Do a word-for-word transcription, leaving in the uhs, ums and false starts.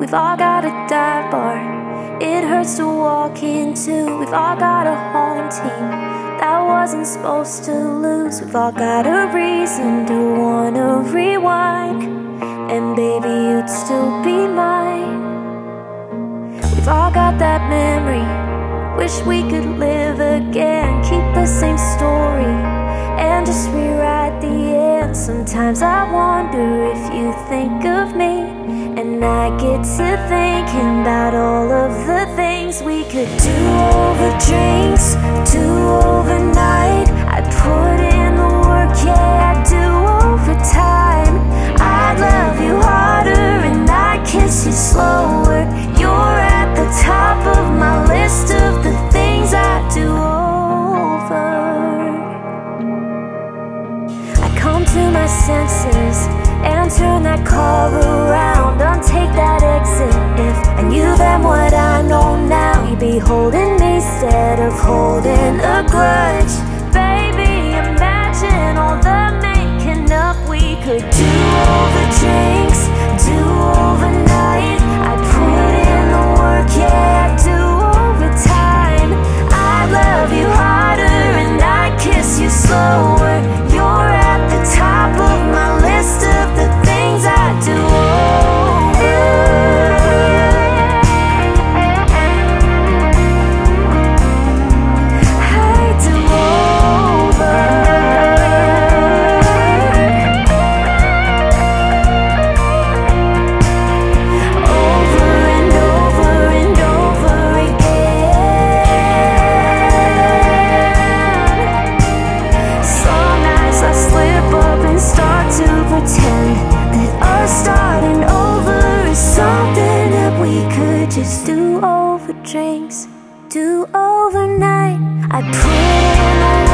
We've all got a dive bar it hurts to walk into. We've all got a home team that wasn't supposed to lose. We've all got a reason to wanna rewind, and baby, you'd still be mine. We've all got that memory, wish we could live again. Keep the same story and just rewrite the end. Sometimes I wonder if you think of me, and I get to thinking about all of the things we could do over drinks, do overnight. I'd put in the work, yeah, I'd do overtime. I'd love you harder and I'd kiss you slower. You're at the top of my list of the things I'd do over. I come to my senses and turn that car around, untake that exit. If I knew then what I know now, you'd be holding me instead of holding a grudge. Baby, imagine all the making up we could do over drinks, do overnight. I'd put in the work, yeah, I'd do overtime. I'd love you harder and I'd kiss you slower. You're at the top of my list of the things I do over. I do over. Over and over and over again. Some nights I slip up and start to pretend that us starting over is something that we could just do over drinks, do overnight. I put in a